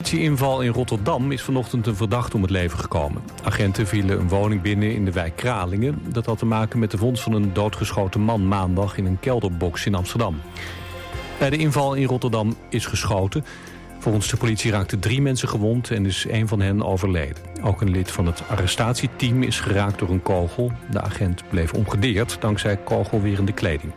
politieinval in Rotterdam is vanochtend een verdachte om het leven gekomen. Agenten vielen een woning binnen in de wijk Kralingen. Dat had te maken met de vondst van een doodgeschoten man maandag in een kelderbox in Amsterdam. Bij de inval in Rotterdam is geschoten. Volgens de politie raakten 3 mensen gewond en is 1 van hen overleden. Ook een lid van het arrestatieteam is geraakt door een kogel. De agent bleef ongedeerd dankzij kogelwerende kleding.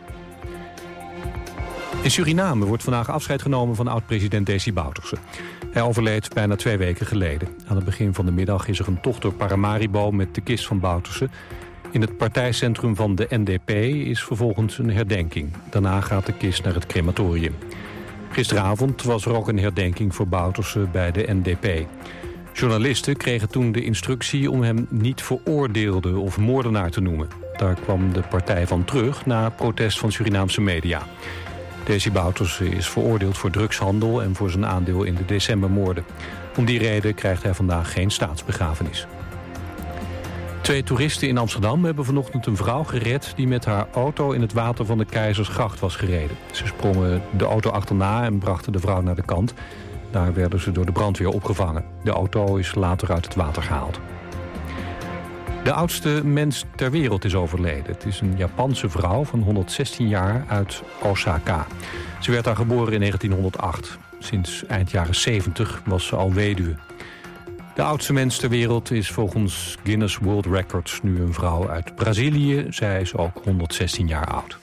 In Suriname wordt vandaag afscheid genomen van oud-president Desi Bouterse. Hij overleed bijna 2 weken geleden. Aan het begin van de middag is er een tocht door Paramaribo met de kist van Bouterse. In het partijcentrum van de NDP is vervolgens een herdenking. Daarna gaat de kist naar het crematorium. Gisteravond was er ook een herdenking voor Bouterse bij de NDP. Journalisten kregen toen de instructie om hem niet veroordeelde of moordenaar te noemen. Daar kwam de partij van terug na protest van Surinaamse media. Desi Bouterse is veroordeeld voor drugshandel en voor zijn aandeel in de decembermoorden. Om die reden krijgt hij vandaag geen staatsbegrafenis. 2 toeristen in Amsterdam hebben vanochtend een vrouw gered die met haar auto in het water van de Keizersgracht was gereden. Ze sprongen de auto achterna en brachten de vrouw naar de kant. Daar werden ze door de brandweer opgevangen. De auto is later uit het water gehaald. De oudste mens ter wereld is overleden. Het is een Japanse vrouw van 116 jaar uit Osaka. Ze werd daar geboren in 1908. Sinds eind jaren 70 was ze al weduwe. De oudste mens ter wereld is volgens Guinness World Records nu een vrouw uit Brazilië. Zij is ook 116 jaar oud.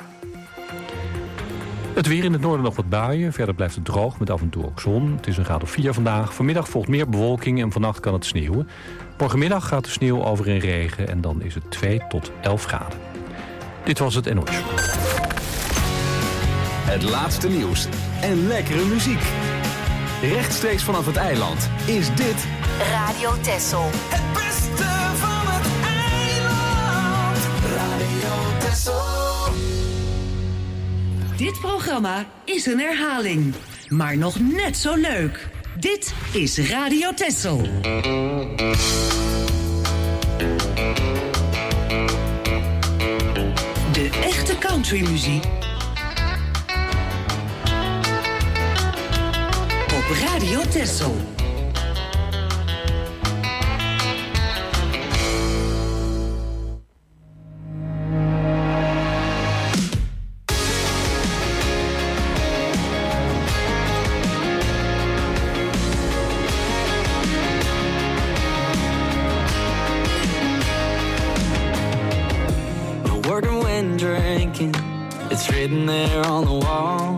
Het weer in het noorden nog wat buien. Verder blijft het droog met af en toe ook zon. Het is een graad of 4 vandaag. Vanmiddag volgt meer bewolking en vannacht kan het sneeuwen. Morgenmiddag gaat de sneeuw over in regen en dan is het 2 tot 11 graden. Dit was het NOS. Het laatste nieuws en lekkere muziek. Rechtstreeks vanaf het eiland is dit Radio Texel. Het beste van het eiland. Radio Texel. Dit programma is een herhaling, maar nog net zo leuk. Dit is Radio Texel. De echte countrymuziek op Radio Texel. It's written there on the wall.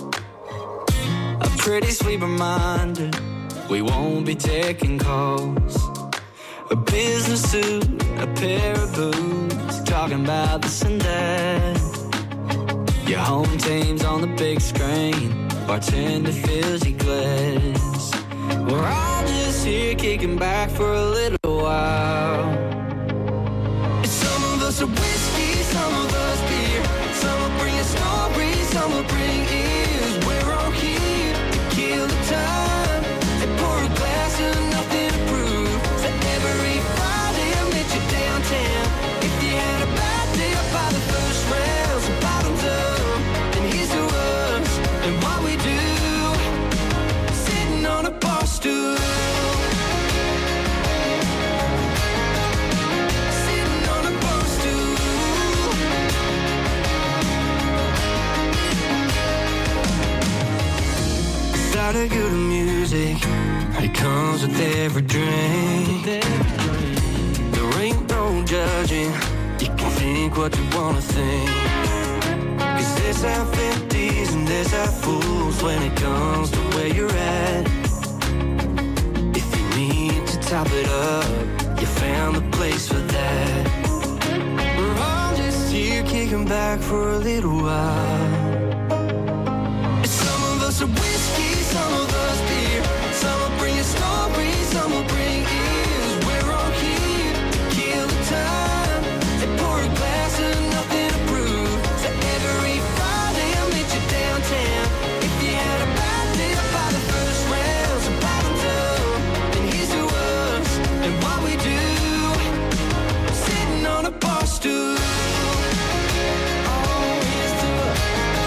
A pretty sweet reminder we won't be taking calls. A business suit, a pair of boots, talking about this and that. Your home team's on the big screen, bartender fills your glass. We're all just here kicking back for a little while. Some of us are whiskey, some of us beer. Some will bring a story, some will bring ears. We're all here to kill the time and pour a glass of nothing to prove. So every Friday I'll meet you downtown. If you had a bad day up by the first rails, the bottoms up, and here's to us and what we do. Sitting on a bar stool. Of good music, it comes with every drink. There ain't no judging, you can think what you wanna think. Cause there's half empties and there's half fools when it comes to where you're at. If you need to top it up, you found the place for that. We're all just here kicking back for a little while. Some of us are whiskey, some of us beer. Some will bring a story, some will bring ears. We're all here to kill the time and pour a glass of nothing to prove. So every Friday I'll meet you downtown. If you had a bad day up by the first rails, the bottoms up, and here's to us and what we do. Sitting on a bar stool. Oh, here's to us.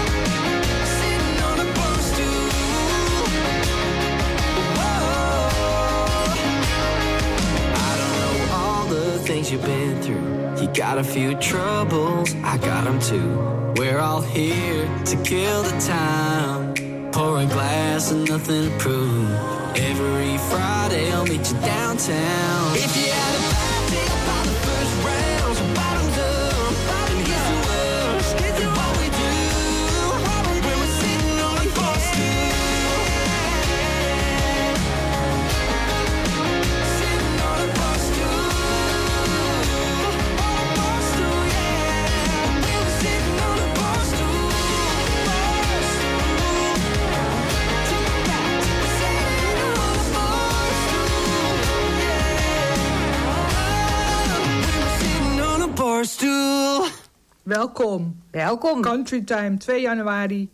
things you've been through. You got a few troubles, I got them too. We're all here to kill the time. Pour a glass and nothing to prove. Every Friday I'll meet you downtown. If you had a bad day by the first round, so bottoms up, and here's the worst, and what we do when we're sitting on a bar stool. Sitting on a bar stool. On a bar stool, yeah. We were sitting on a bar stool. Barstool. Welkom. Country Time, 2 januari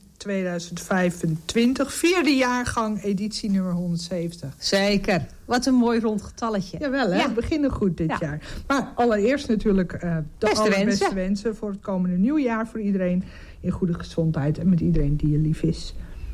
2025. 4e jaargang, editie nummer 170. Zeker. Wat een mooi rond getalletje. Jawel, hè? Ja. We beginnen goed dit jaar. Maar allereerst natuurlijk de allerbeste wensen voor het komende nieuwjaar voor iedereen. In goede gezondheid en met iedereen die je lief is.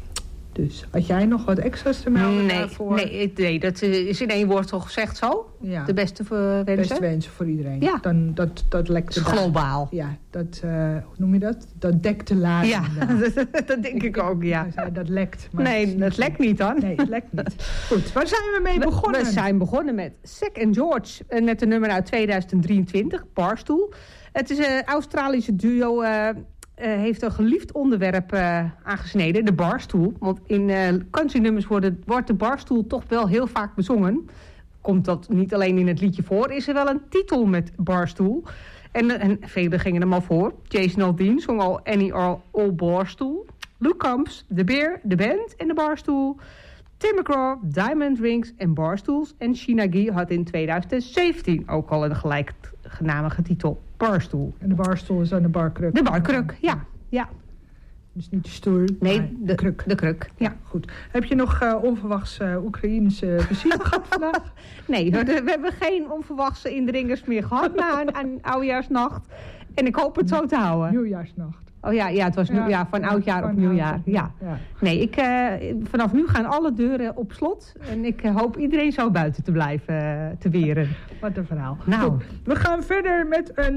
Dus had jij nog wat extra's te melden daarvoor? Nee, dat is in 1 woord toch gezegd zo? Ja. De beste wensen? Beste wensen voor iedereen. Ja. Dan, dat lekt globaal. Ja, dat, hoe noem je dat? Dat dekt de lading. Ja, dat denk ik ook, ja. Dat lekt. Maar nee, dat lekt niet dan. Nee, het lekt niet. Goed, waar zijn we mee begonnen? We zijn begonnen met Zack & George. Met een nummer uit 2023, Barstool. Het is een Australische duo... heeft een geliefd onderwerp aangesneden, de barstoel. Want in countrynummers wordt de barstoel toch wel heel vaak bezongen. Komt dat niet alleen in het liedje voor, is er wel een titel met barstoel. En velen gingen hem al voor. Jason Aldean zong al Annie All Barstool. Luke Combs, The Bear, The Band en de barstoel. Tim McGraw, Diamond Rings en barstools. En Sheena Gee had in 2017 ook al een gelijknamige titel, Barstool. En de barstoel is dan de barkruk? De barkruk, ja. Dus niet de stoel, nee, de kruk. De kruk, ja. Goed. Heb je nog onverwachts Oekraïense visite gehad vandaag? Nee, we hebben geen onverwachte indringers meer gehad na een oudejaarsnacht. En ik hoop het zo te houden. Nieuwjaarsnacht. Oh ja, het was van oudjaar op nieuwjaar. Ja. Nee, vanaf nu gaan alle deuren op slot. En ik hoop iedereen zo buiten te blijven te weren. Wat een verhaal. Nou. Goed, we gaan verder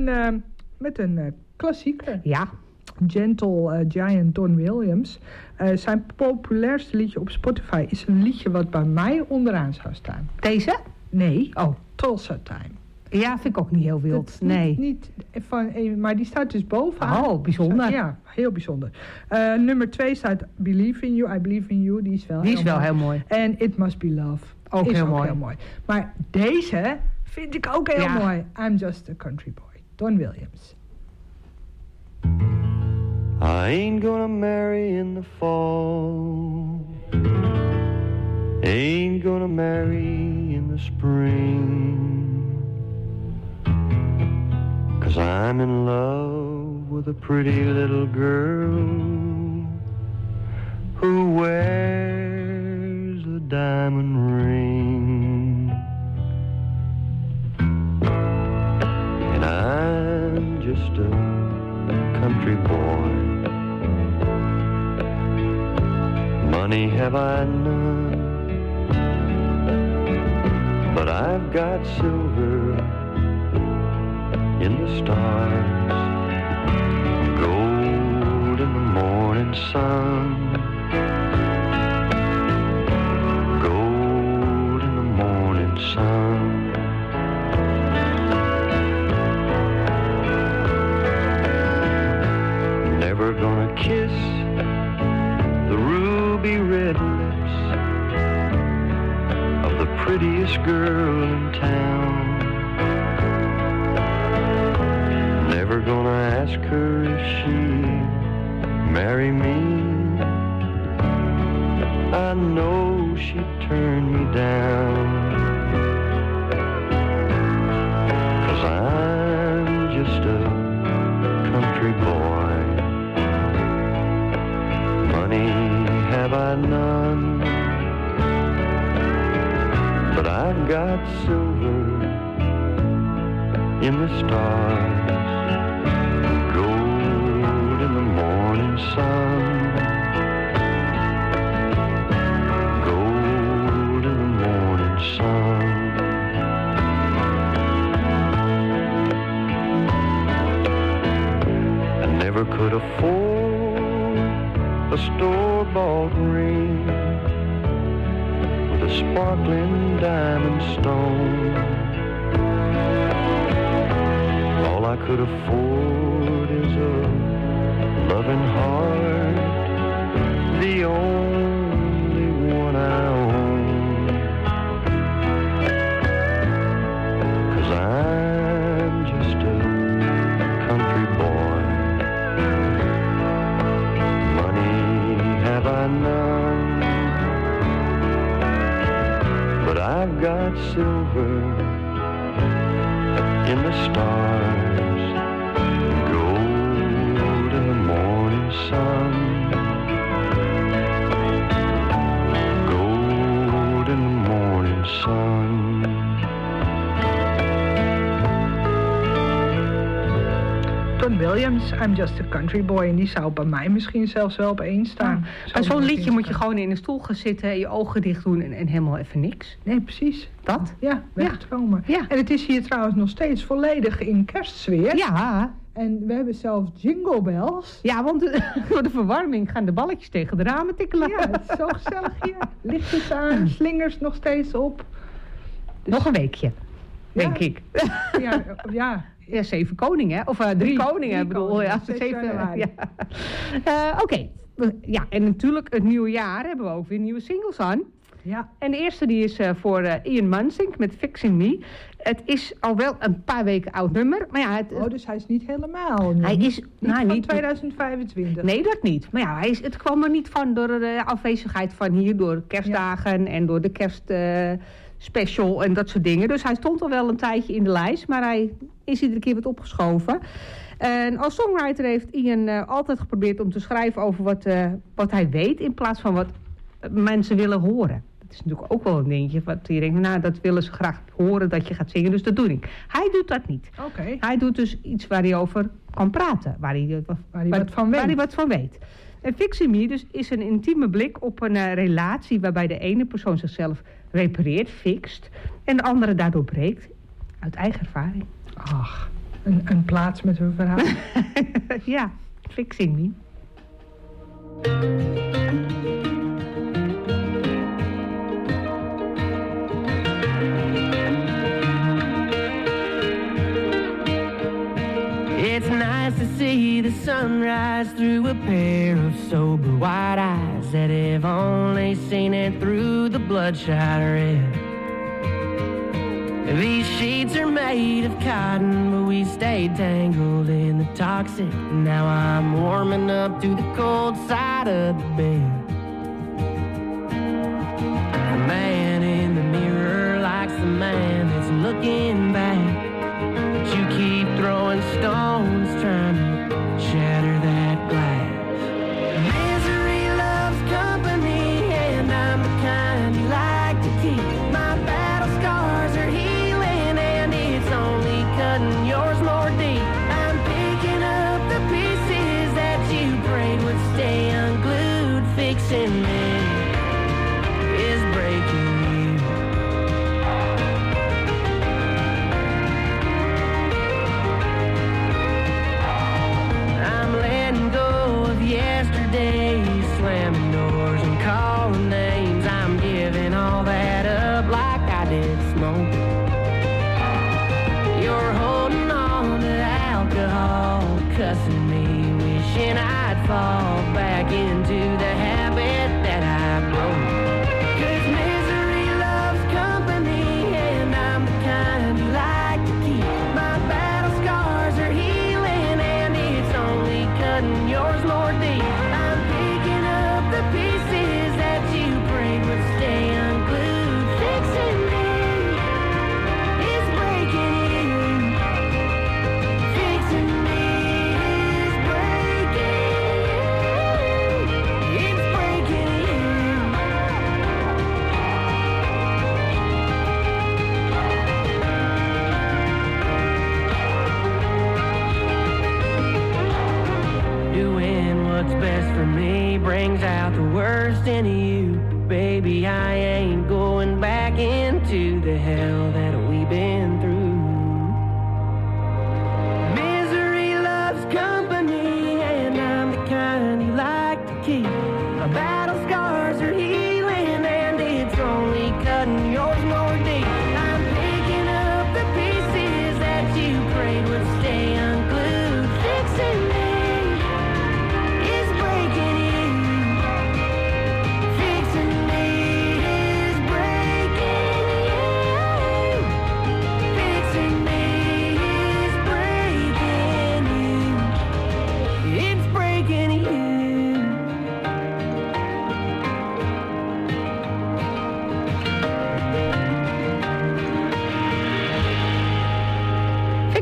met een klassieker. Ja. Gentle Giant Don Williams. Zijn populairste liedje op Spotify is een liedje wat bij mij onderaan zou staan. Deze? Nee. Oh, Tulsa Time. Ja, vind ik ook niet heel wild. Niet maar die staat dus bovenaan. Oh, bijzonder. Ja, heel bijzonder. Nummer 2 staat Believe in You, I Believe in You. Die is wel heel mooi. En It Must Be Love. Ook heel mooi. Maar deze vind ik ook heel mooi. I'm Just a Country Boy. Don Williams. I ain't gonna marry in the fall. Ain't gonna marry in the spring. 'Cause I'm in love with a pretty little girl who wears a diamond ring. And I'm just a country boy. Money have I none, but I've got silver in the stars, gold in the morning sun, gold in the morning sun. Never gonna kiss the ruby red lips of the prettiest girl in town. Never gonna ask her if she'd marry me. I know she'd turn me down. 'Cause I'm just a country boy. Money have I none, but I've got silver in the stars, gold in the morning sun, gold in the morning sun. a sparkling diamond stone. All I could afford is a loving heart, the only one I own. 'Cause I'm just a country boy. Money have I none, but I've got silver in the stars, gold in the morning sun, gold in the morning sun. Don Williams, I'm Just a Country Boy. En die zou bij mij misschien zelfs wel op 1 staan. Ja. Bij zo'n liedje moet je gewoon in een stoel gaan zitten, je ogen dicht doen en helemaal even niks. Nee, precies. Dat? Ja, wegdromen. Ja. En het is hier trouwens nog steeds volledig in kerstsfeer. Ja. En we hebben zelfs jingle bells. Ja, want door de verwarming gaan de balletjes tegen de ramen tikkelen. Ja, het is zo gezellig hier. Lichtjes aan, slingers nog steeds op. Dus... Nog een weekje, denk ik. Ja. Ja, 7 koningen, hè? Of 3 koningen, bedoel. Ja, 7 januari. Ja. Oké. Ja, en natuurlijk het nieuwe jaar hebben we ook weer nieuwe singles aan. Ja. En de eerste die is voor Ian Mansink met Fixing Me. Het is al wel een paar weken oud nummer. Maar ja, dus hij is niet helemaal nieuw. Hij is niet 2025. Nee, dat niet. Maar ja, het kwam er niet van door de afwezigheid van hier, door kerstdagen en door de kerstspecial en dat soort dingen. Dus hij stond al wel een tijdje in de lijst, maar hij is iedere keer wat opgeschoven. En als songwriter heeft Ian altijd geprobeerd om te schrijven over wat hij weet, in plaats van wat mensen willen horen. Dat is natuurlijk ook wel een dingetje wat je denkt, nou, dat willen ze graag horen dat je gaat zingen, dus dat doe ik. Hij doet dat niet. Okay. Hij doet dus iets waar hij over kan praten, waar hij wat van weet. En Fixing Me dus is een intieme blik op een relatie waarbij de ene persoon zichzelf repareert, fixt, en de andere daardoor breekt, uit eigen ervaring. Ach, een plaats met een verhaal. Ja, Fixing Me. It's nice to see the sunrise through a pair of sober white eyes that have only seen it through the bloodshot red. These sheets are made of cotton, but we stayed tangled in the toxic. Now I'm warming up to the cold side of the bed. The man in the mirror likes the man that's looking back. But you keep throwing stones trying to shatter that glass. Misery loves company, and I'm the kind you like to keep. My battle scars are healing, and it's only cutting yours more deep. I'm picking up the pieces that you prayed would stay unglued. Fixing me is breaking you. I'm letting go of yesterday, slamming doors and calling names. I'm giving all that up like I did smoke. You're holding on to alcohol, cussing me, wishing I'd fall back into the habit that I broke. 'Cause misery loves company, and I'm the kind you like to keep. My battle scars are healing, and it's only cutting yours more deep. I'm picking up the pieces that you prayed would stay unglued. Fixing me is breaking you. Fixing me is breaking you. It's breaking you. Doing what's best for me brings out the worst in you. Baby, I ain't going back into the hell that we've been through. Misery loves company, and I'm the kind you like to keep. My battle scars are healing, and it's only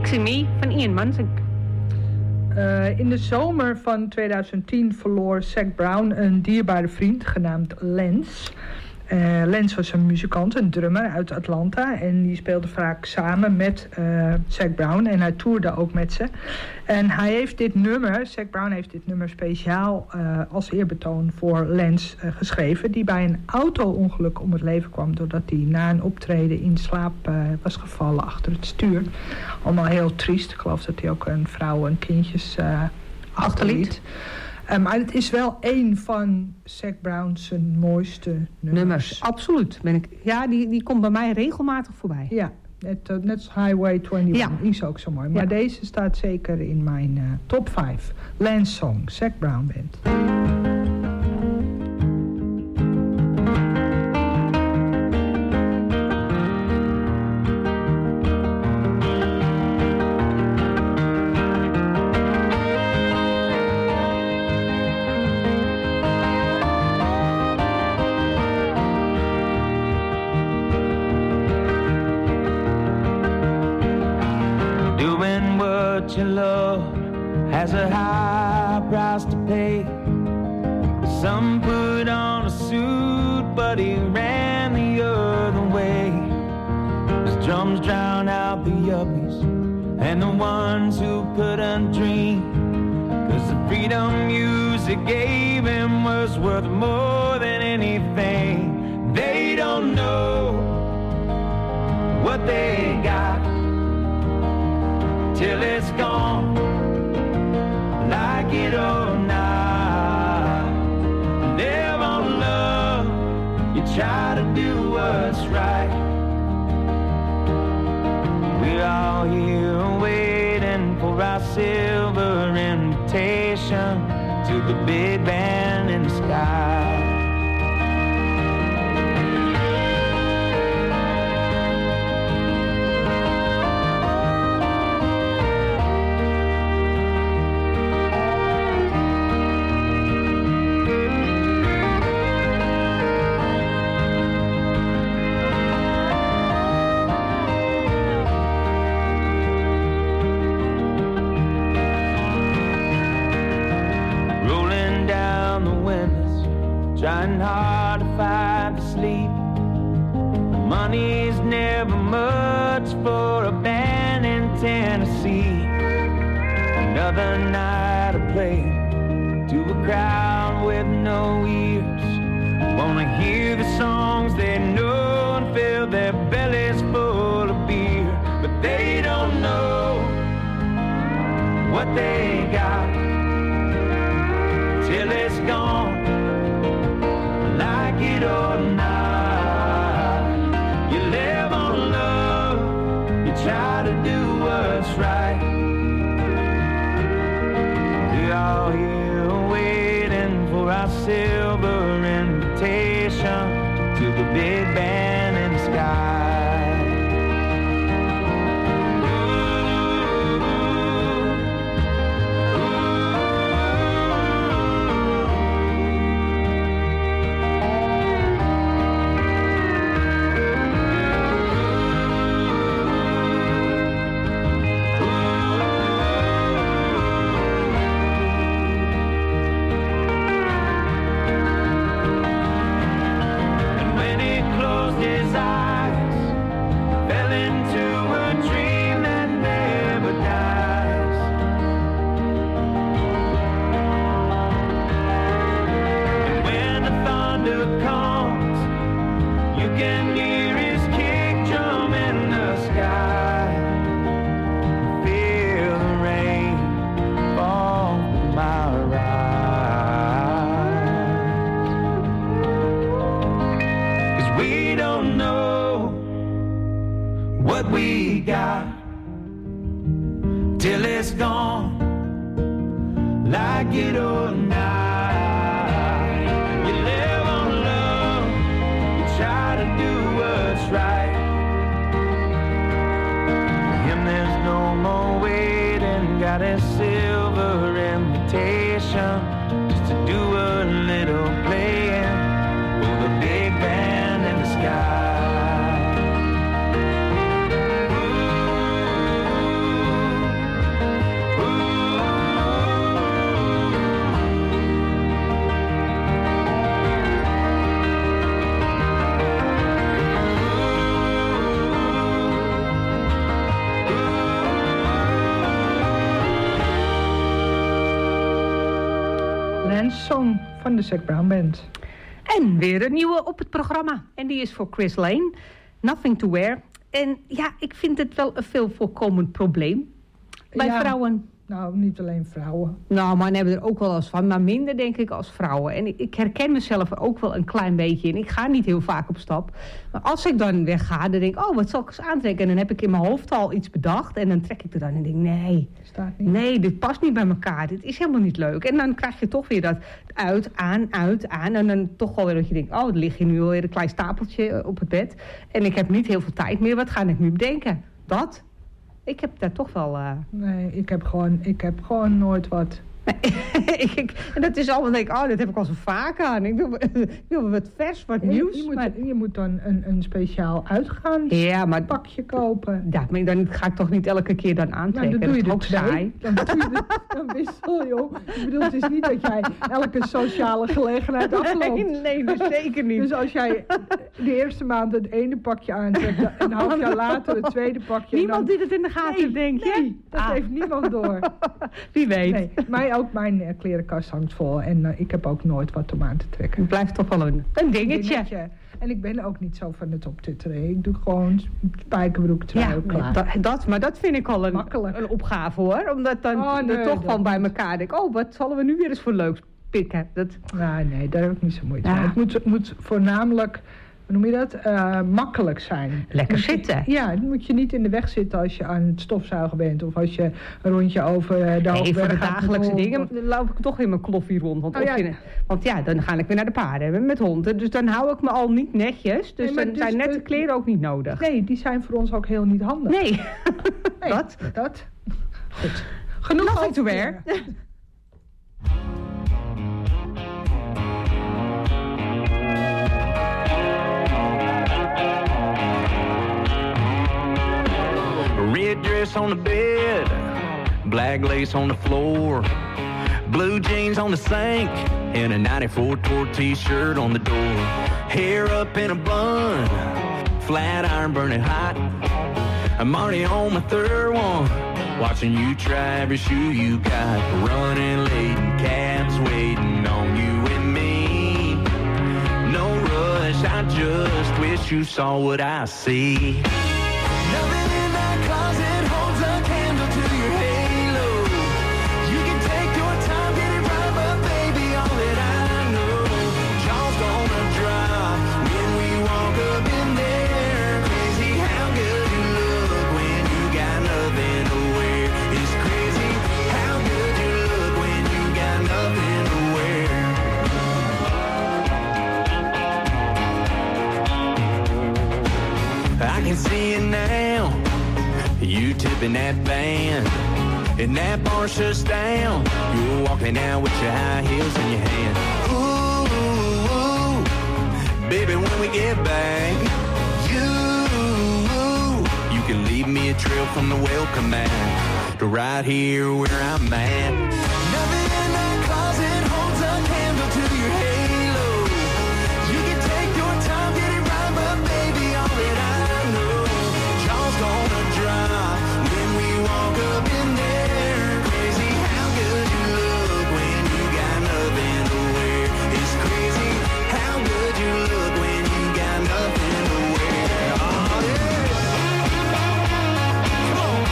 Fixing Me van Ian Mansink. In de zomer van 2010 verloor Zac Brown een dierbare vriend genaamd Lance. Lance was een muzikant, een drummer uit Atlanta. En die speelde vaak samen met Zac Brown. En hij toerde ook met ze. En hij heeft dit nummer, Zac Brown heeft dit nummer speciaal als eerbetoon voor Lance geschreven. Die bij een auto-ongeluk om het leven kwam. Doordat hij na een optreden in slaap was gevallen achter het stuur. Allemaal heel triest. Ik geloof dat hij ook een vrouw en kindjes achterliet. Maar het is wel één van Zac Brown's mooiste nummers. Absoluut. Die komt bij mij regelmatig voorbij. Ja, net als Highway 21 is ook zo mooi. Maar deze staat zeker in mijn top 5. Lance Song, Zac Brown Band. Your love has a high price to pay. Some put on a suit, but he ran the other way. His drums drown out the yuppies and the ones who couldn't dream. 'Cause the freedom music gave him was worth more than anything. They don't know what they got till it's gone, like it or not. Live on love, you try to do what's right. We're all here waiting for our silver invitation to the big band in the sky. Trying hard to find sleep. Money's never much for a band in Tennessee. Another night of play to a crowd with no ears. Wanna hear the songs they know and fill their bellies full of beer. But they don't know what they got till it's gone, like it or not. You live on love, you try to do what's right. We're all here waiting for our silver invitation to the big band in the sky. Dance Song van de Zac Brown Band. En weer een nieuwe op het programma. En die is voor Chris Lane. Nothing to Wear. En ja, ik vind het wel een veel voorkomend probleem bij vrouwen. Nou, niet alleen vrouwen. Nou, mannen hebben er ook wel eens van, maar minder denk ik als vrouwen. En ik herken mezelf er ook wel een klein beetje in. Ik ga niet heel vaak op stap. Maar als ik dan wegga, dan denk ik, wat zal ik eens aantrekken? En dan heb ik in mijn hoofd al iets bedacht. En dan trek ik er dan en denk, nee, dit past niet bij elkaar. Dit is helemaal niet leuk. En dan krijg je toch weer dat uit, aan. En dan toch wel weer dat je denkt, er ligt hier nu alweer een klein stapeltje op het bed. En ik heb niet heel veel tijd meer. Wat ga ik nu bedenken? Dat... Ik heb daar toch wel... Nee, ik heb gewoon nooit wat. En dat is allemaal, denk ik, dat heb ik al zo vaak aan. Ik wil wat vers, wat nieuws. Je moet dan een speciaal pakje kopen. Ja, maar dan ga ik toch niet elke keer dan aantrekken. Dan doe je dat is ook saai. Dan wissel, joh. Ik bedoel, het is niet dat jij elke sociale gelegenheid afloopt. Nee, dus zeker niet. Dus als jij de eerste maand het ene pakje aantrekt en een half jaar later het tweede pakje... Niemand die het in de gaten, denk je? Nee, dat heeft niemand door. Wie weet. Nee, ook mijn klerenkast hangt vol en ik heb ook nooit wat om aan te trekken. Het blijft toch wel een dingetje. En ik ben ook niet zo van het optutteren. Ik doe gewoon spijkerbroek, trui, klaar. Maar dat vind ik al een opgave, hoor. Omdat dan toch van bij elkaar denk, wat zullen we nu weer eens voor leuks pikken? Nee, daar heb ik niet zo moeite mee. Het moet voornamelijk... Hoe noem je dat? Makkelijk zijn. Lekker zitten. Dan moet je niet in de weg zitten als je aan het stofzuigen bent. Of als je een rondje over de hoogberg voor de dagelijkse dingen loop ik toch in mijn kloffie rond. Want dan ga ik weer naar de paarden met honden. Dus dan hou ik me al niet netjes. Dus dan zijn nette kleren ook niet nodig. Nee, die zijn voor ons ook heel niet handig. Nee. Dat. Goed. Genoeg Nothing to wear. Red dress on the bed, black lace on the floor, blue jeans on the sink, and a 94 Tour t-shirt on the door. Hair up in a bun, flat iron burning hot. I'm already on my third one, watching you try every shoe you got. Running late and cabs waiting on you and me. No rush, I just wish you saw what I see. See it now, you tipping that van, and that bar shuts down. You're walking out with your high heels in your hand. Ooh, baby, when we get back, you can leave me a trail from the welcome mat to right here where I'm at. Nothing in that closet holds a candle to your halo. You can take your time, get it right, but baby, all that gonna drop when we walk up in there. Crazy how good you look when you got nothing to wear. It's crazy how good you look when you got nothing to wear. Oh yeah. Come on.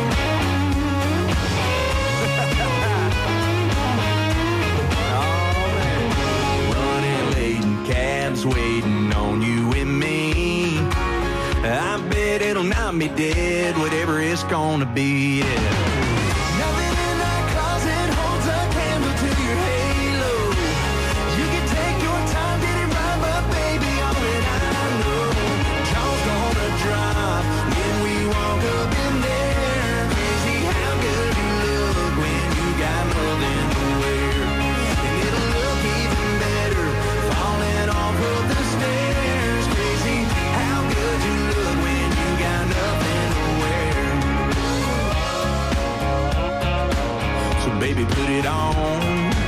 Oh man. Running late and cabs waiting on you and me. I bet it'll not be dead, whatever it's gonna be, yeah. Nothing in that closet holds a candle to your halo. You can take your time, get it right, but baby, all that I know, jaw's gonna drop when we walk up in there. Crazy how good you look when you got nothing to wear. And it'll look even better falling off of the stairs. Crazy how good you look when you got nothing to wear. So baby, put it on.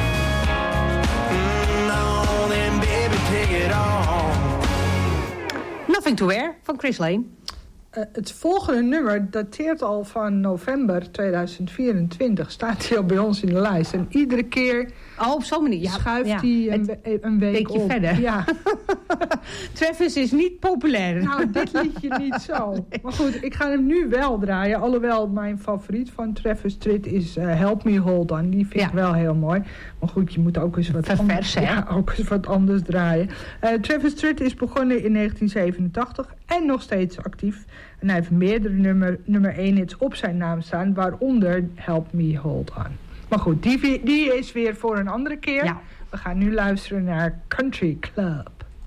No, then baby, take it on. Nothing to Wear van Chris Lane. Het volgende nummer dateert al van november 2024. Staat hij al bij ons in de lijst. En iedere keer op zo'n manier schuift hij een week op. Verder. Ja. Travis is niet populair. Nou, dit liedje niet zo. Nee. Maar goed, ik ga hem nu wel draaien. Alhoewel mijn favoriet van Travis Tritt is Help Me Hold On. Die vind ik wel heel mooi. Maar goed, je moet ook eens wat anders draaien. Travis Tritt is begonnen in 1987 en nog steeds actief. En hij heeft meerdere nummer 1 hits op zijn naam staan, waaronder Help Me Hold On. Maar goed, die is weer voor een andere keer. Ja. We gaan nu luisteren naar Country Club.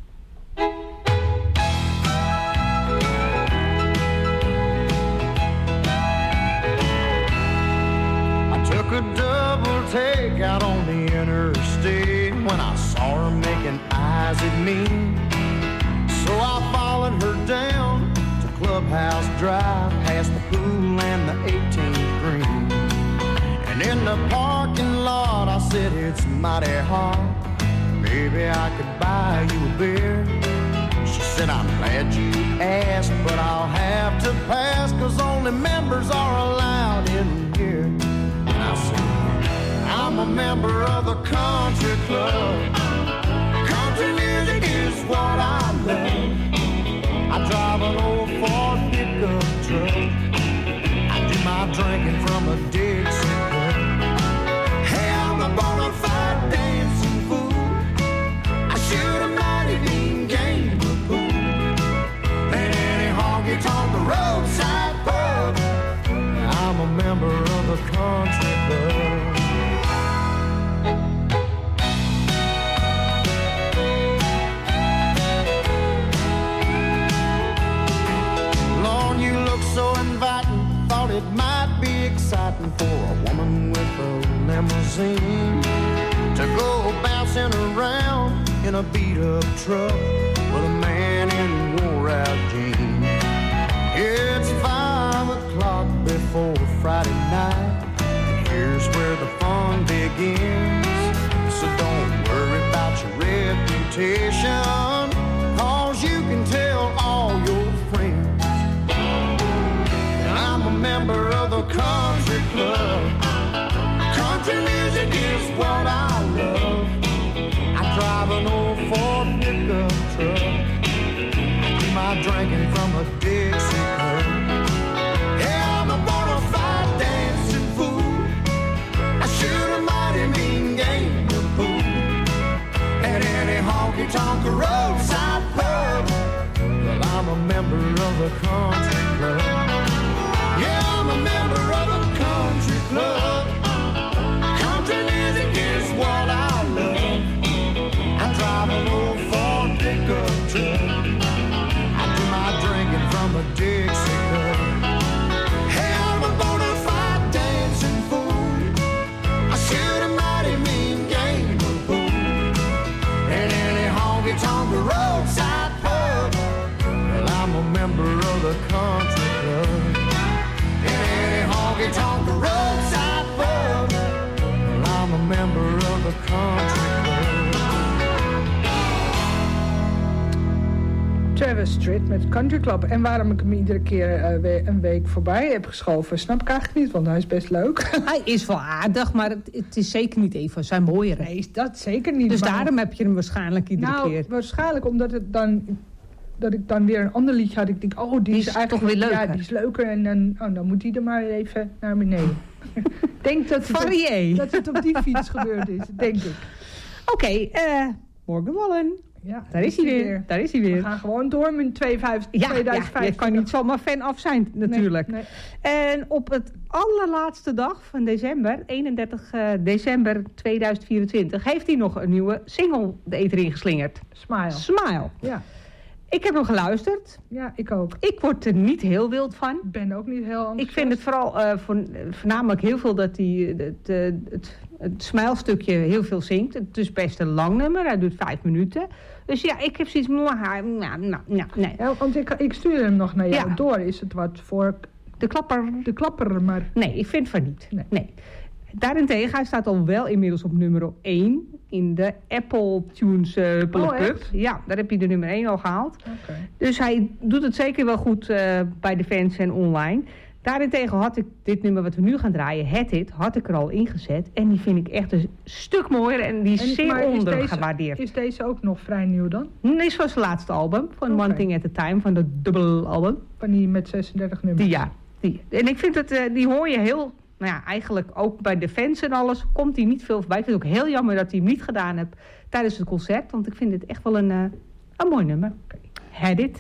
I took a double take out on the interstate when I saw her making eyes at me. So I followed her down to Clubhouse Drive, past the pool and the 18th green. And in the parking lot I said, it's mighty hot, maybe I could buy you a beer. She said, I'm glad you asked, but I'll have to pass, 'cause only members are allowed in here. And I said, I'm a member of the country club. Country music is what I love. I drive an old Ford pickup truck. I do my drinking from a Dixie cup. Hey, I'm a bona fide dancing fool. I shoot a mighty mean game of pool. And any honky-tonk roadside pub. I'm a member of the country club. So inviting, thought it might be exciting for a woman with a limousine to go bouncing around in a beat-up truck with a man in wore-out jeans. It's 5 o'clock before Friday night, and here's where the fun begins. So don't worry about your reputation, 'cause you can tell all your friends I'm a member of the country club. Country music is what I love. I drive an old Ford pickup truck. I do my drinking from a Dixie cup. Yeah, I'm a bona fide dancing fool. I shoot a mighty mean game of pool at any honky-tonk roadside pub. Well, I'm a member of the country club. Yeah, I'm a member of a country club. Country music is what I love. I drive an old Ford pickup truck. I do my drinking from a Dixie cup. Hey, I'm a bona fide dancing fool. I shoot a mighty mean game of pool at any honky-tonk roadside pub. Well, I'm a member of the country club. Honky-tonk roadside pub. Well, I'm a member of the country club. Travis Tritt met Country Club. En waarom ik hem iedere keer een week voorbij heb geschoven, snap ik eigenlijk niet, want hij is best leuk. Hij is wel aardig, maar het is zeker niet een van zijn mooiere. Nee, dat zeker niet. Dus daarom heb je hem waarschijnlijk iedere keer. Waarschijnlijk omdat het dan... Dat ik dan weer een ander liedje had. Ik denk, die is eigenlijk toch weer leuker. Ja, die is leuker. En dan moet die er maar even naar beneden. Denk dat het op die fiets gebeurd is, denk ik. Oké, Morgan Wallen. Ja, daar is hij weer. We gaan gewoon door met 2005. Ja, je kan niet zomaar fan af zijn, natuurlijk. Nee. En op het allerlaatste dag van december, 31 december 2024... heeft hij nog een nieuwe single de eter ingeslingerd. Smile. Ja. Ik heb hem geluisterd. Ja, ik ook. Ik word er niet heel wild van. Ik ben ook niet heel enthousiast. Ik vind het vooral voornamelijk heel veel dat hij het smijlstukje heel veel zingt. Het is best een lang nummer. Hij duurt 5 minuten. Dus ja, ik heb zoiets... nee. Ja, want ik stuur hem nog naar jou door. Is het wat voor... De klapper, maar... Nee, ik vind van niet. Nee. Daarentegen, hij staat al wel inmiddels op nummer 1... in de Apple Tunes Club. Ja, daar heb je de nummer 1 al gehaald. Okay. Dus hij doet het zeker wel goed bij de fans en online. Daarentegen had ik dit nummer wat we nu gaan draaien, had ik er al ingezet. En die vind ik echt een stuk mooier en die is zeer ondergewaardeerd. Is deze ook nog vrij nieuw dan? Nee, zoals het laatste album van One Thing at a Time, van de dubbel album. Van die met 36 nummers? Die. En ik vind het, die hoor je heel, nou ja, eigenlijk ook bij de fans en alles, komt die niet veel voorbij. Ik vind het ook heel jammer dat hij hem niet gedaan heb tijdens het concert, want ik vind het echt wel een mooi nummer. Had It.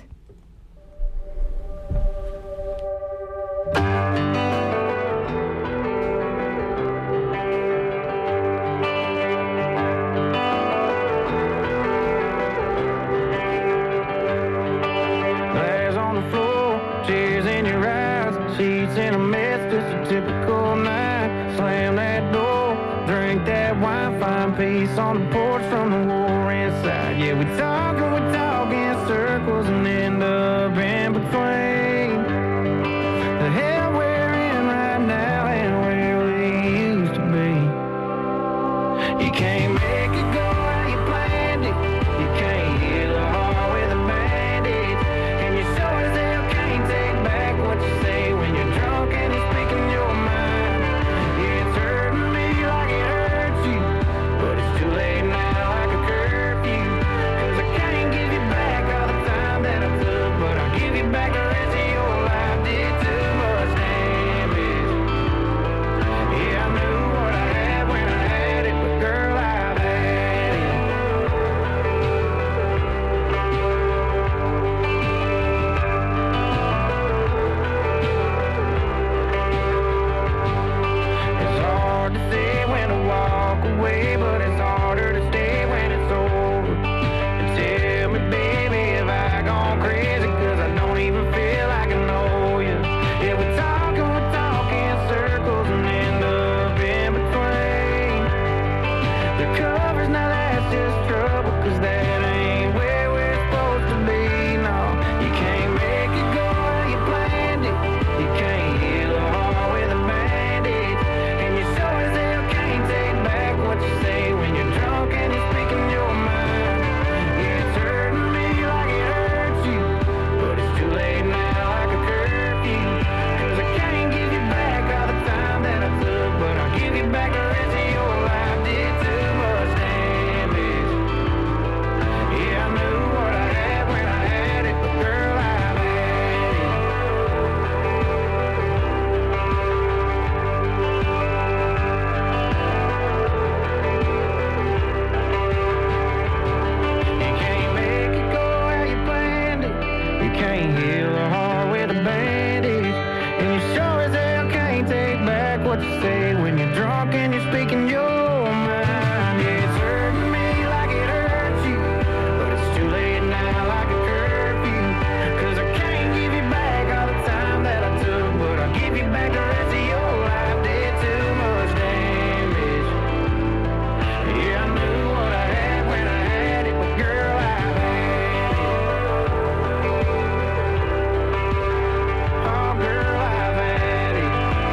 Sheets in a mess, just a typical night. Slam that door, drink that wine, find peace on the porch from the war inside. Yeah, we talk in circles and end up in between. The hell we're in right now and where we used to be. You can't make it go how you planned it. You can't heal a heart with a bandage. And you sure as hell can't take back what you say. And you're speaking your mind. Yeah, it's hurting me like it hurts you, but it's too late now like a curfew. 'Cause I can't give you back all the time that I took, but I'll give you back the rest of your life. Did too much damage. Yeah, I knew what I had when I had it, but girl, I've had it. Away, but it's harder to stay when it's over. And tell me, baby, have I gone crazy? 'Cause I don't even feel like I know you. Yeah, we're talking in circles and end up in between. The cover's now that's just trouble, 'cause that ain't where we're supposed to be. No, you can't make it go how you planned it. You can't heal a heart with a bandage. And you sure as hell can't take back what you say when you're drunk and you're speaking your mind. Yeah, it's hurting me like it hurts you, but it's too late now like a curfew. 'Cause I can't give you back all the time that I took, but I'll give you back the rest of your life. Did too much damage. Yeah, I knew what I had when I had it, but girl, I've had it. You can't make it go how you planned it. You can't heal a heart with a bandage. And you sure as hell can't take back what you say when you're drunk and you're speaking your mind. Yeah, it's hurting me like it hurts you, but it's too late now like a curfew. 'Cause I can't give you back all the time that I took, but I'll give you back the rest of your life. Did too much damage. Yeah, I knew what I had when I had it, but girl, I've had it. Oh, girl, I've had it.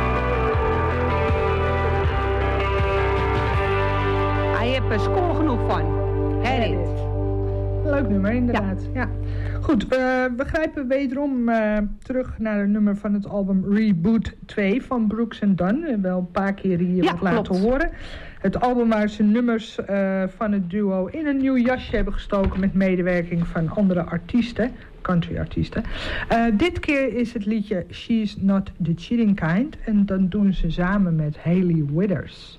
Hij heeft er score genoeg van. Had It. Leuk nummer, inderdaad. Ja. Goed, we grijpen wederom terug naar een nummer van het album Reboot 2 van Brooks & Dunn. Wel een paar keer hier wat laten horen. Het album waar ze nummers van het duo in een nieuw jasje hebben gestoken met medewerking van andere artiesten, country-artiesten. Dit keer is het liedje She's Not the Cheating Kind en dan doen ze samen met Hailey Withers.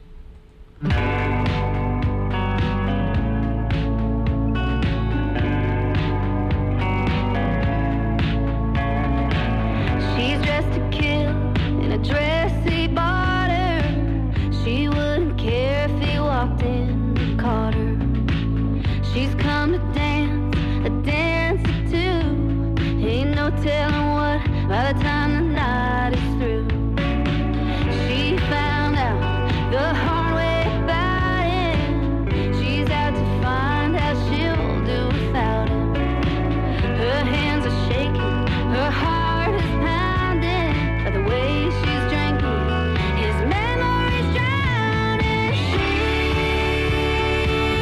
She's dressed to kill in a dress he bought her. She wouldn't care if he walked in and caught her. She's come to dance, a dance or two. Ain't no telling what by the time the night is through. She found out the hard way about it. She's out to find how she'll do without him. Her hands are shaking, her heart is pounding by the way she's drinking. His memories drowning. She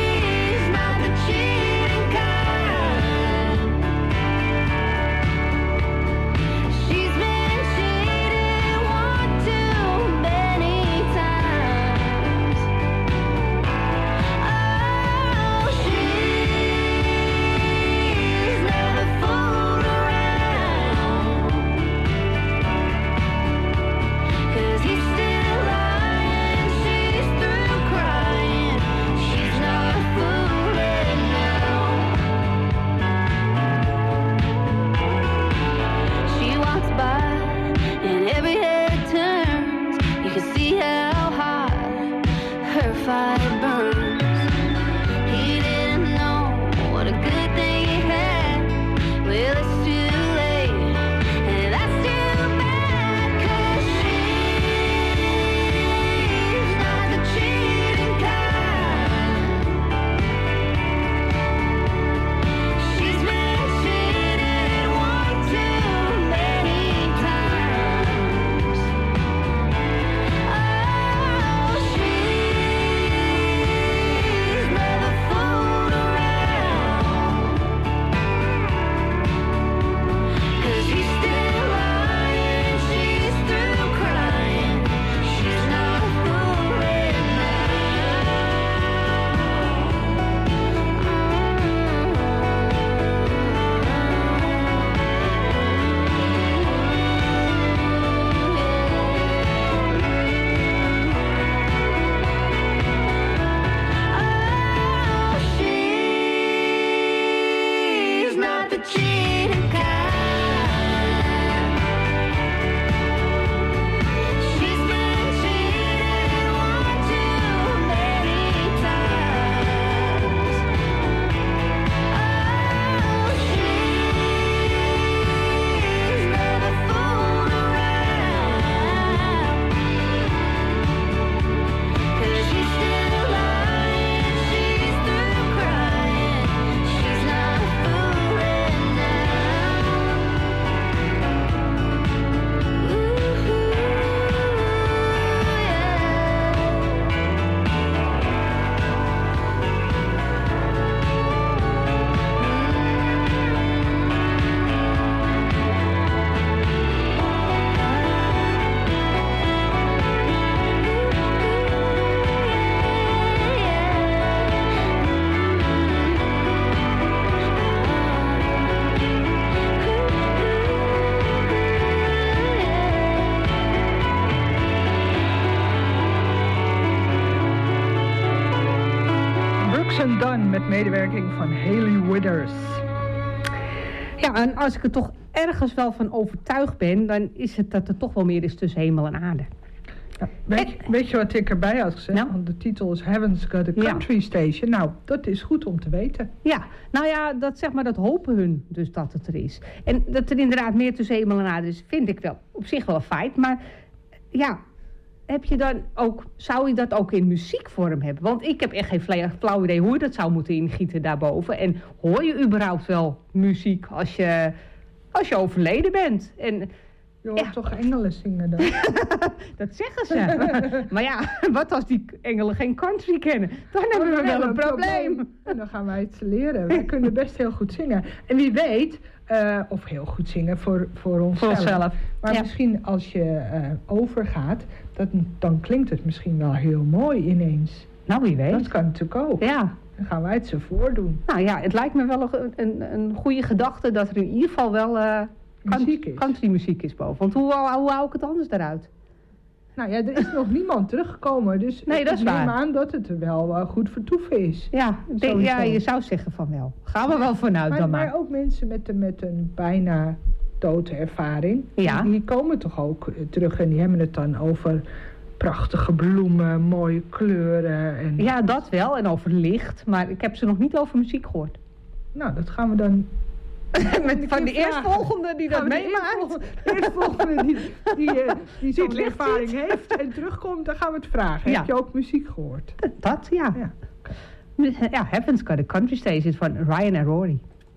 Undone met medewerking van Hayley Withers. Ja, en als ik er toch ergens wel van overtuigd ben, dan is het dat er toch wel meer is tussen hemel en aarde. Ja, weet je wat ik erbij had gezegd? Nou? Want de titel is Heaven's Got a Country Station. Nou, dat is goed om te weten. Ja, nou ja, dat hopen hun dus dat het er is. En dat er inderdaad meer tussen hemel en aarde is, vind ik wel op zich wel een feit. Maar ja, heb je dan ook, zou je dat ook in muziekvorm hebben? Want ik heb echt geen flauw idee hoe je dat zou moeten ingieten daarboven. En hoor je überhaupt wel muziek als je overleden bent? En je hoort toch engelen zingen dan? Dat zeggen ze. Maar ja, wat als die engelen geen country kennen? Dan hebben we wel een probleem. En dan gaan wij het leren. Wij kunnen best heel goed zingen. En wie weet, of heel goed zingen voor onszelf. Maar misschien als je overgaat, dan klinkt het misschien wel heel mooi ineens. Nou, wie weet. Dat kan natuurlijk ook. Ja. Dan gaan wij het ze voordoen. Nou ja, het lijkt me wel een goede gedachte dat er in ieder geval wel country muziek is boven. Want hoe hou ik het anders daaruit? Nou ja, er is nog niemand teruggekomen. Dus nee, dat is waar. Ik neem aan dat het er wel goed vertoeven is. Ja, je zou zeggen van wel. Gaan we wel vanuit dan maar. Maar ook mensen met een bijna dode ervaring. Ja. Die komen toch ook terug en die hebben het dan over prachtige bloemen, mooie kleuren. En ja, dat wel. En over licht. Maar ik heb ze nog niet over muziek gehoord. Nou, dat gaan we dan van de eerstvolgende die dat meemaakt. De eerstvolgende die zo'n ervaring heeft en terugkomt, dan gaan we het vragen. Ja. Heb je ook muziek gehoord? Dat, ja. Ja, Heaven's Got a Country Station van Ryan en Rory.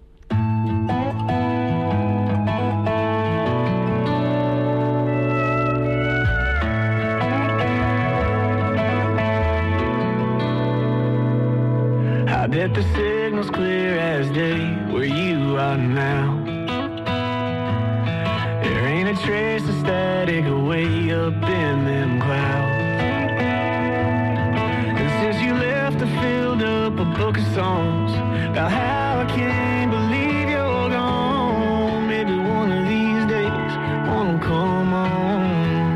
I bet the signal's clear as day where you are now. There ain't a trace of static away up in them clouds. And since you left, I filled up a book of songs about how I can't believe you're gone. Maybe one of these days won't come on.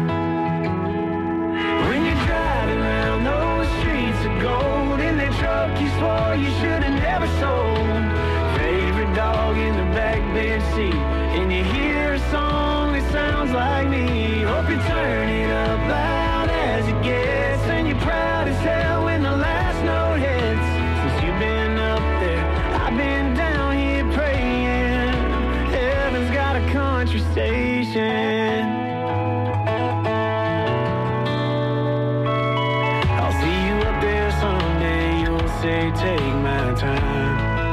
When you're driving around those streets of gold in that truck you swore you should have never sold. Favorite dog in the back bench seat, and you hear a song that sounds like me. Hope you turn it up loud as it gets, and you're proud as hell when the last note hits. Since you've been up there, I've been down here praying. Heaven's got a country station. I'll see you up there someday, you'll say take my time.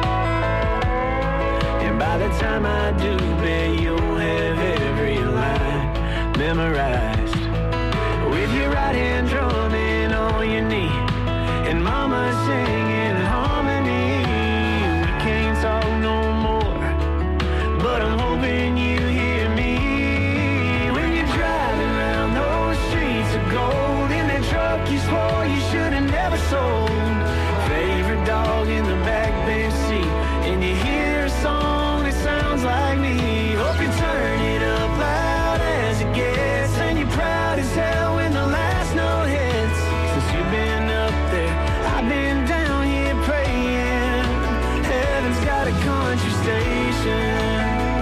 And by the time I do, bet you'll have every line memorized. With your right hand drumming on your knee, and mama singing harmony. We can't talk no more, but I'm hoping you hear me. When you're driving around those streets of gold in that truck you swore you should have never sold. Favorite dog in the back bench seat, and you hear a song that sounds like me. Hope you turn it up loud as it gets, and you're proud as hell when the last note hits. Since you've been up there, I've been down here praying. Heaven's got a country station.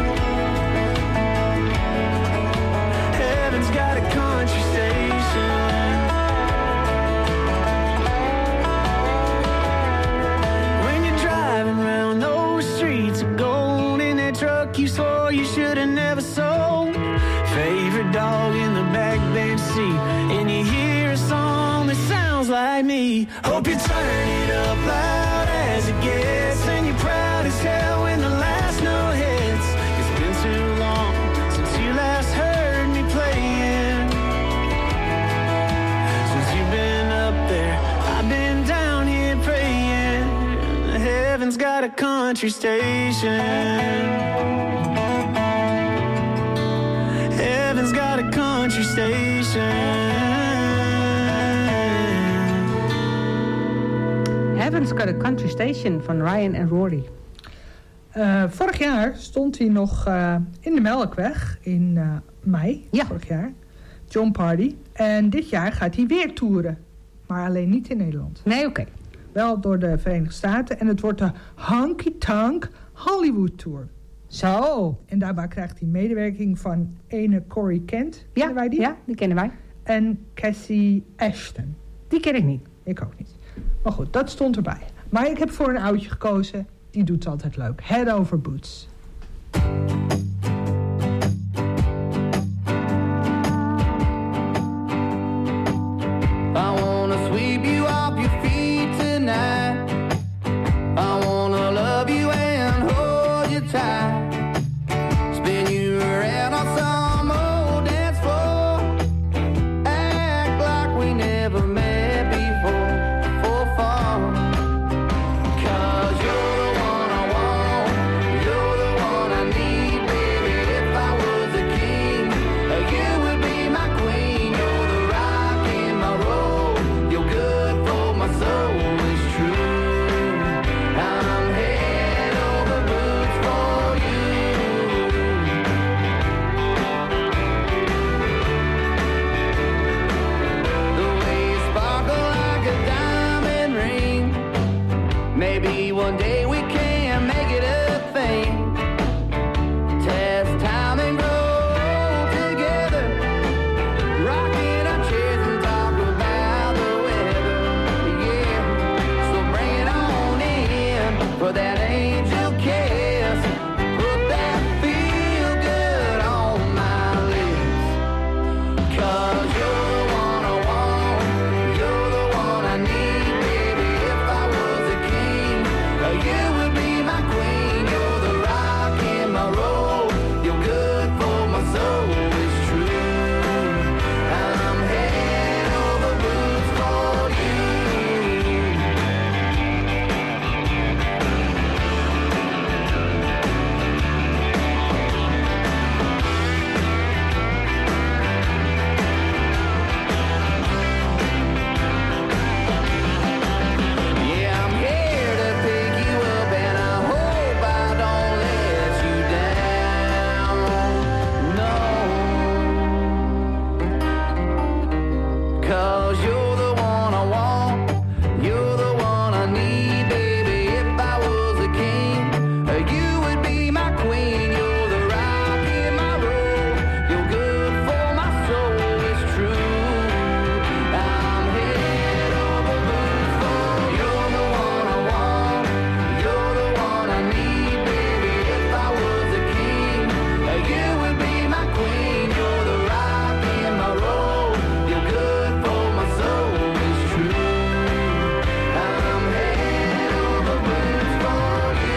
Heaven's got a country station. When you're driving around those streets of gold in that truck you swore you should have never sold. Favorite dog in the back bench seat, and you hear a song that sounds like me. Hope you turn it up loud as it gets, and you're proud as hell when the last note hits. It's been too long since you last heard me playing. Since you've been up there, I've been down here praying. Heaven's got a country station. Heaven's got a country station. Heaven's Got a Country Station van Ryan en Rory. Vorig jaar stond hij nog in de Melkweg in mei. Ja. Vorig jaar. John Party. En dit jaar gaat hij weer toeren. Maar alleen niet in Nederland. Nee, oké. wel door de Verenigde Staten. En het wordt de Honky Tonk Hollywood Tour. Zo. En daarbij krijgt hij medewerking van ene Corey Kent. Kennen wij die? Ja, die kennen wij. En Cassie Ashton. Die ken ik niet. Ik ook niet. Maar goed, dat stond erbij. Maar ik heb voor een oudje gekozen. Die doet het altijd leuk. Head Over Boots. I wanna sweep you off your feet tonight. I wanna love you and hold you tight. Spin you around on some old dance floor. Act like we never met before. For fun. 'Cause you're the one I want. You're the one I need, baby. If I was a king, you would be my queen. You're the rock in my road. You're good for my soul, it's true. I'm head over boots for you. The way you sparkle like a diamond ring. Maybe one day we can make it a thing. Test time and grow together. Rocking our chairs and talk about the weather. Yeah, so bring it on in for that angel kiss. Put that feel good on my lips. 'Cause you're the one I want. You're the one I need, baby. If I was a king, you would be my queen. You're the rock in my road. You're good for my soul, it's true. I'm head over boots for you. Yeah, I'm here to pick you up, and I hope I don't let you down. No, 'cause you're the one I want. You're the one I need, baby. If I was a king, you would be my queen. You're the rock in my road. You're good for my soul, it's true. I'm head over boots for you. You're the one I want. You're the one I need, baby. If I was a king, you would be my queen. You're the rock in my road. You're good for my soul, it's true. I'm head over boots for you.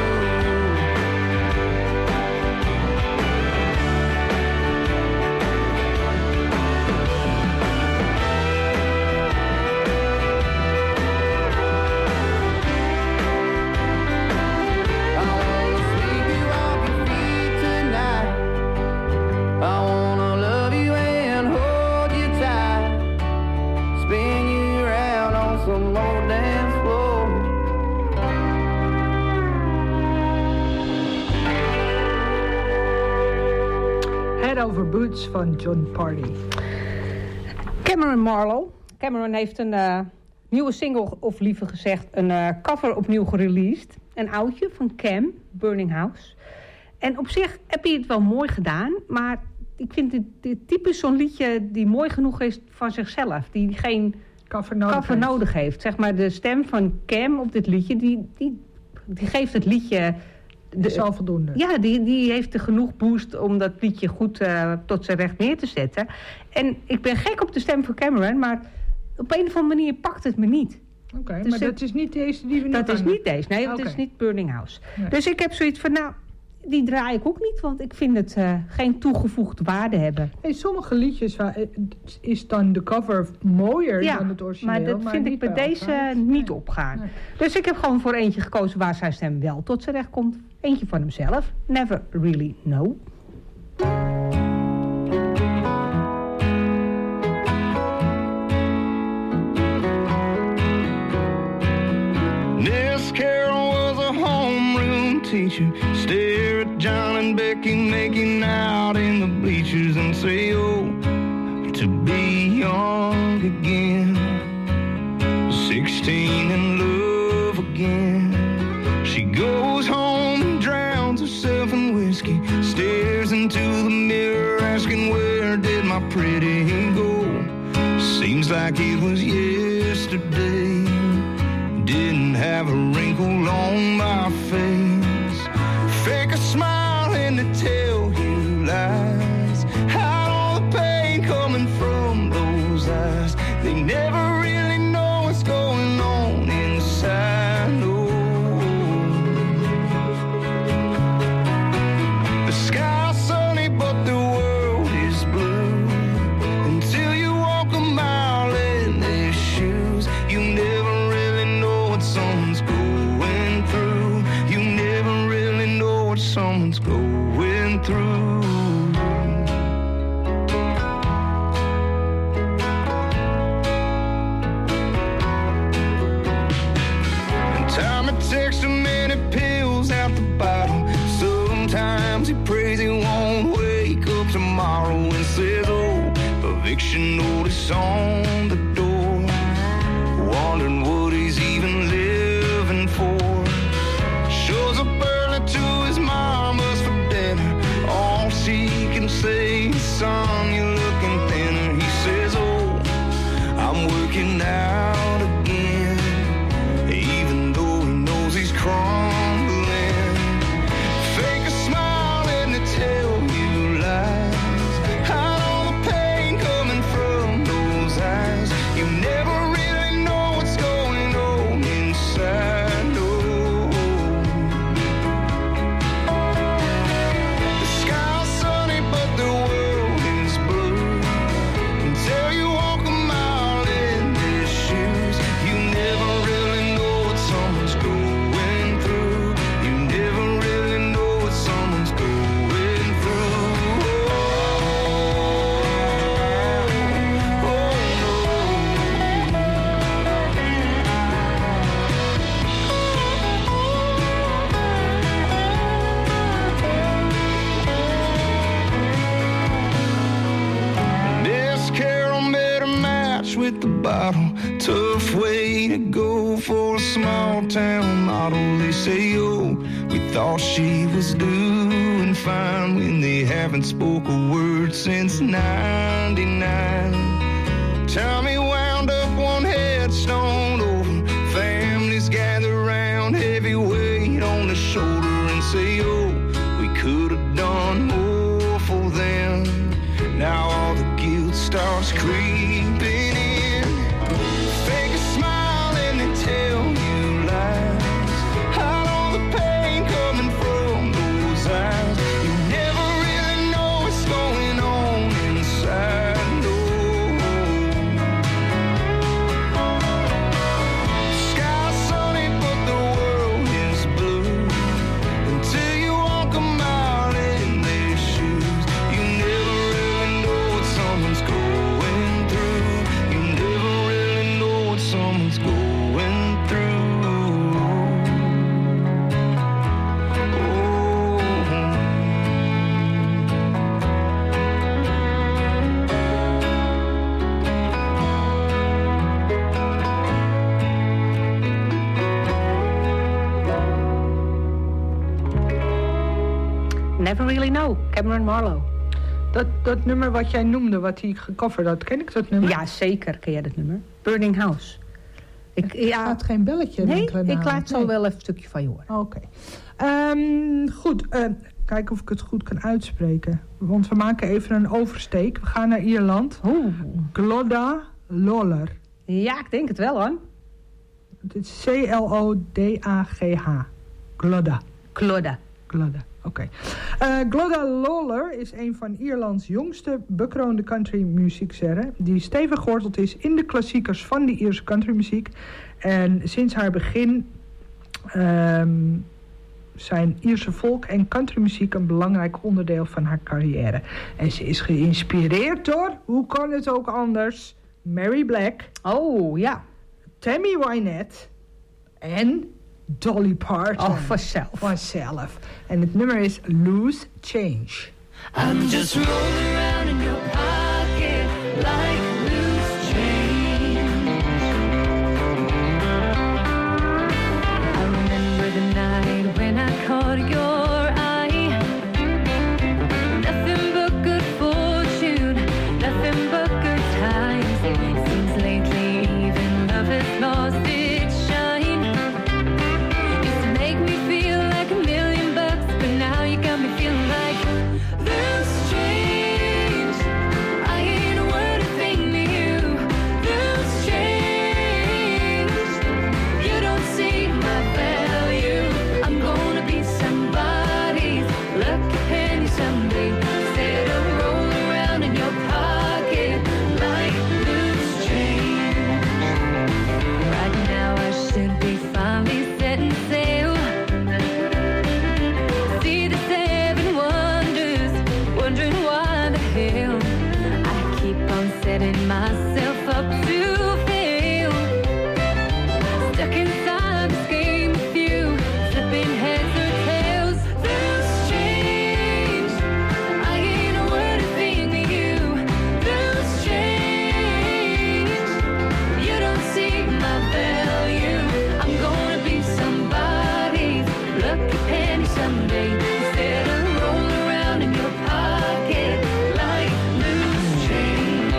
I wanna sweep you off your feet tonight. I wanna love you and hold you tight. Spin you around on some old dance floor. Head Over Boots van John Party. Cameron Marlowe. Cameron heeft een nieuwe single, of liever gezegd een cover opnieuw gereleased. Een oudje van Cam, Burning House. En op zich heb hij het wel mooi gedaan, maar ik vind dit typisch zo'n liedje die mooi genoeg is van zichzelf. Die geen cover nodig heeft. Zeg maar de stem van Cam op dit liedje, die geeft het liedje... is al voldoende. Ja, die heeft er genoeg boost om dat liedje goed tot zijn recht neer te zetten. En ik ben gek op de stem van Cameron, maar op een of andere manier pakt het me niet. Oké, Dus maar dat is niet deze die we nu Dat is niet deze, nee, want het is niet Burning House. Nee. Dus ik heb zoiets van, nou, die draai ik ook niet, want ik vind het geen toegevoegde waarde hebben. In sommige liedjes is dan de cover mooier dan het origineel. Maar dat vind ik bij deze niet opgaan. Nee. Dus ik heb gewoon voor eentje gekozen waar zijn stem wel tot zijn recht komt. Eentje van hemzelf. Never Really Know. Miss Carol was a homeroom teacher. Stare at John and Becky making out in the bleachers and say, oh, to be young again. 16 and my pretty gold. Seems like it was yesterday. Didn't have a wrinkle on my face. Fake a smile and to tell you lies. Hide all the pain coming from those eyes. They never really know what's going on inside. No. The sky's sunny but the world is blue. Until you walk a mile in their shoes, you never really know what someone's going through. You never really know what someone's going through. And time it takes too many pills out the bottle. Sometimes he prays he won't wake up tomorrow and says, oh, eviction notice on the door. Wondering what he's even living for. Shows up early to his mama's for dinner. All she can say is, son, you're looking thinner. He says, oh, I'm working out again. Even though he knows he's crumbling. Fake a smile and to tell you lies. Hide all the pain coming from those eyes. You never really know what's going on inside. No. The sky's sunny but the world is blue. Until you walk a mile in their shoes, you never really know what someone's going through. You never really know what someone's going through. Oh no. Miss Carol made a match with the bottle. Tough way to go for a small town model. They say, oh, we thought she was doing fine when they haven't spoke a word since '99. Tommy wound up one headstone over. Families gather round, heavy weight on the shoulder, and say, oh, we could have done more for them. Now all the guilt starts creeping in. Fake a smile and then tell you lies. Hide all the pain coming from those eyes. You never really know what's going on inside. No. Sky's sunny but the world is blue. Until you walk a mile in their shoes, you never really know what someone's going through. You never really know what someone's going through. Never Really Know, Cameron Marlowe. Dat nummer wat jij noemde, wat hij gecoverd had, ken ik dat nummer? Ja, zeker ken jij dat nummer. Burning House. Ik gaat geen belletje rinkelen. Nee, ik laat zo wel even een stukje van je horen. Oké. Goed, kijken of ik het goed kan uitspreken. Want we maken even een oversteek. We gaan naar Ierland. Glodda Lawler. Ja, ik denk het wel, hoor. Het is C-L-O-D-A-G-H. Glodda. Glodda. Glodda. Oké. Glodda Lawler is een van Ierlands jongste bekroonde country muzieksterren, die stevig geworteld is in de klassiekers van de Ierse countrymuziek. En sinds haar begin zijn Ierse folk- en countrymuziek een belangrijk onderdeel van haar carrière. En ze is geïnspireerd door, hoe kan het ook anders, Mary Black. Oh, ja. Tammy Wynette en Dolly Parton. Oh, vanzelf. En het nummer is Loose Change. I'm just rolling around in your pocket like loose change. I remember the night when I caught your eye. Nothing but good fortune, nothing setting myself up to fail. Stuck inside this game with you, flipping heads or tails. Loose change, I ain't a word of thing to you. Loose change, you don't see my value. I'm gonna be somebody's lucky penny someday. Instead of roll around in your pocket like loose change.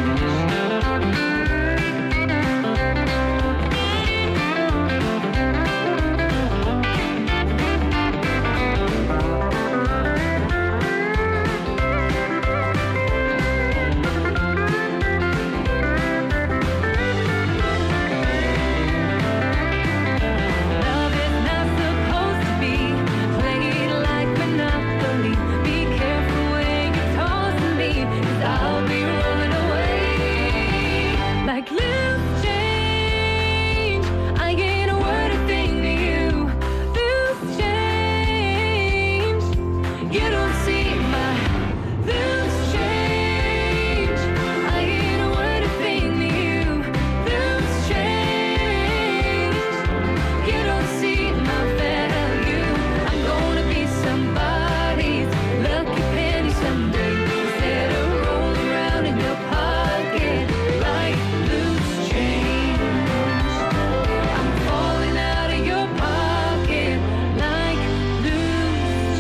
Love is not supposed to be played like Monopoly. Be careful when you're tossing me, 'cause I'll be rolling away like loose change. I ain't a word of thing to you. Loose change, you don't see my loose change. I ain't a word of thing to you. Loose change, you don't see my value. I'm gonna be somebody's lucky penny someday. Instead of roll around in your pocket like loose change. I'm falling out of your pocket like loose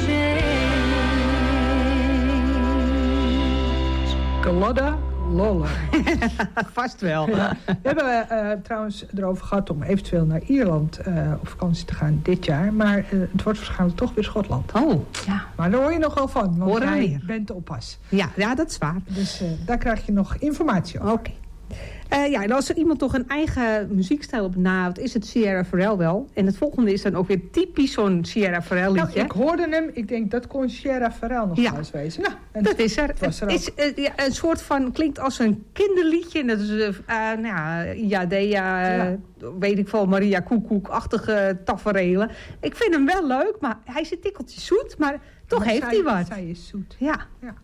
change. Galada Lola. Vast wel. Ja. We hebben trouwens erover gehad om eventueel naar Ierland op vakantie te gaan dit jaar. Maar het wordt waarschijnlijk toch weer Schotland. Oh, ja. Maar daar hoor je nog wel van, want Horen we jij weer. bent de oppas. Ja, dat is waar. Dus daar krijg je nog informatie over. Oké. Ja, en als er iemand toch een eigen muziekstijl op nahoudt, is het Sierra Ferrell wel. En het volgende is dan ook weer typisch zo'n Sierra Ferrell liedje. Nou, ik hoorde hem. Ik denk, dat kon Sierra Ferrell nog wel eens wezen. Nou, en dat is er. was er Het is een soort van, klinkt als een kinderliedje. En dat is, weet ik veel, Maria Koekoek-achtige taferelen. Ik vind hem wel leuk, maar hij is een tikkeltje zoet. Maar toch heeft hij wat. Zij is zoet. Ja.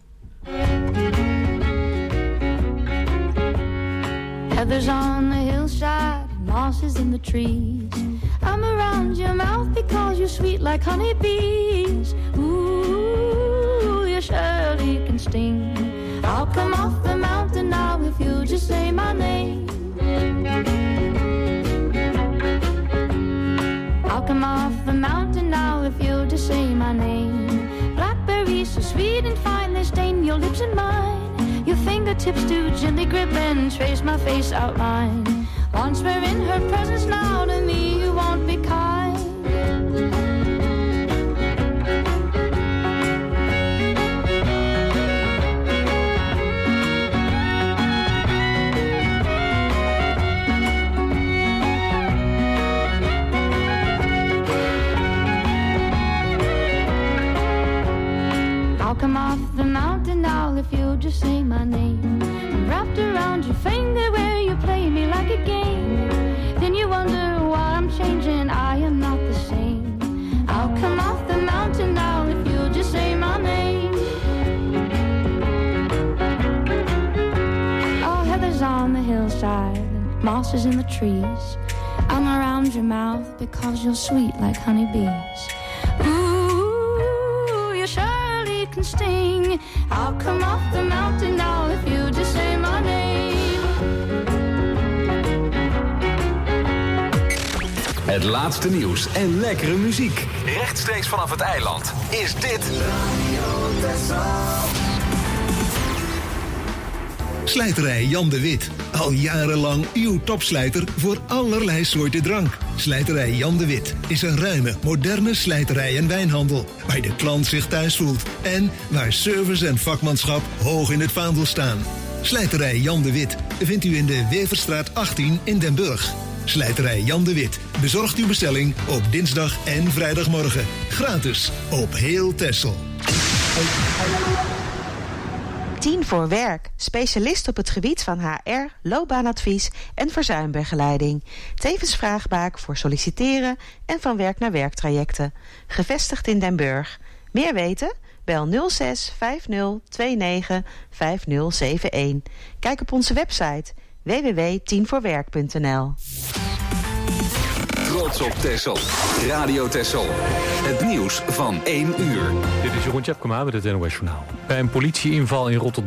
Heather's on the hillside, mosses in the trees. I'm around your mouth because you're sweet like honeybees. Ooh, you surely can sting. I'll come off the mountain now if you just say my name. I'll come off the mountain now if you just say my name. Blackberries so sweet and fine, they stain your lips and mine. Your fingertips do gently grip and trace my face outline. Once we're in her presence now, to me you won't be kind. I'll come off the mountain now if you just say my name. I'm wrapped around your finger where you play me like a game. Then you wonder why I'm changing, I am not the same. I'll come off the mountain now if you just say my name. Oh, heather's on the hillside, and moss is in the trees. I'm around your mouth because you're sweet like honeybees. Ooh, you surely can sting. I'll come off the mountain now if you just say my name. Het laatste nieuws en lekkere muziek. Rechtstreeks vanaf het eiland is dit Slijterij Jan de Wit. Al jarenlang uw topslijter voor allerlei soorten drank. Slijterij Jan de Wit is een ruime, moderne slijterij en wijnhandel. Waar de klant zich thuis voelt. En waar service en vakmanschap hoog in het vaandel staan. Slijterij Jan de Wit vindt u in de Weverstraat 18 in Den Burg. Slijterij Jan de Wit bezorgt uw bestelling op dinsdag en vrijdagmorgen. Gratis op heel Texel. 10 voor werk. Specialist op het gebied van HR, loopbaanadvies en verzuimbegeleiding. Tevens vraagbaak voor solliciteren en van werk naar werktrajecten. Gevestigd in Den Burg. Meer weten? Bel 06 50 29 5071. Kijk op onze website www.10voorwerk.nl. Trots op Texel. Radio Texel. Het nieuws van 1 uur. Dit is Jeroen Tjepkema met het NOS Journaal. Bij een politieinval in Rotterdam